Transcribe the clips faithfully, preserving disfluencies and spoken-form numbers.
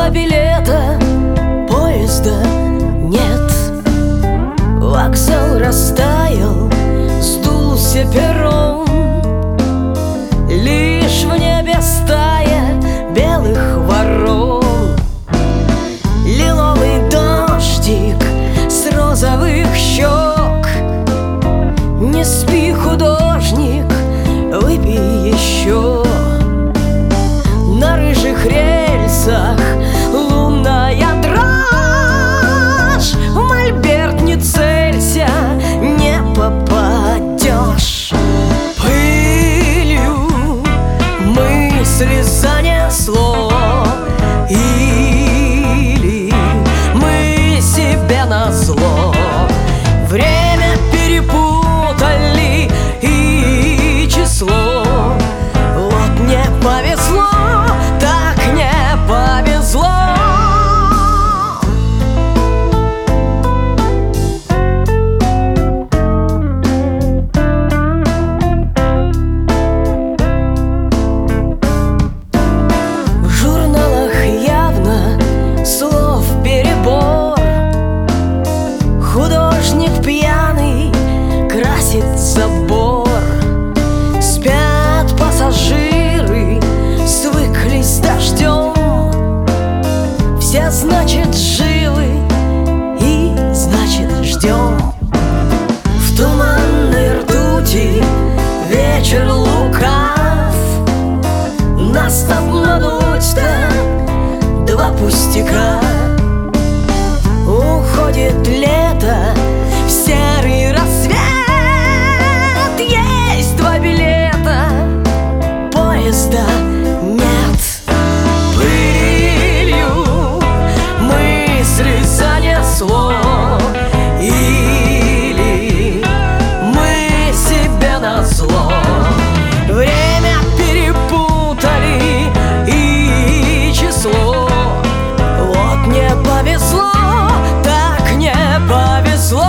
два билета, поезда нет. Вокзал растаял, сдулся перрон. Лишь в небе стая белых ворон. Лиловый дождик с розовых щек. Не спи, художник, выпей еще. На рыжих рельсах лунная дрожь. В мольберт не целься, не попадешь. Пылью мысли занесло, или мы себе назло время перепутали и число. Вот не повезло, так не повезло. В журналах явно слов перебор. Художник пьяный красит забор. Спят пассажиры, свыклись с дождем. Все, значит, живы и, значит, ждем. В туманной ртути вечер лукав. Нас обмануть-то два пустяка. Уходит лето в серый рассвет. Есть два билета, поезда нет. Пылью мысли занесло, или мы себе назло время перепутали и число. Вот не повезло, так не повезло.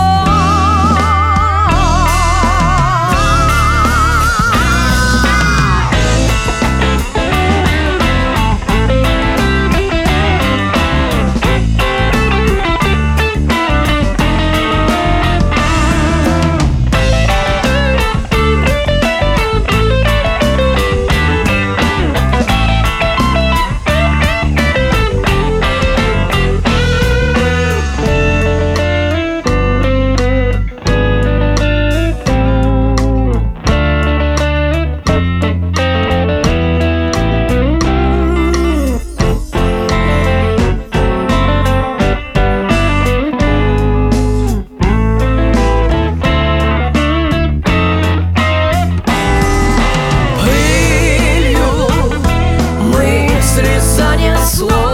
Занесло.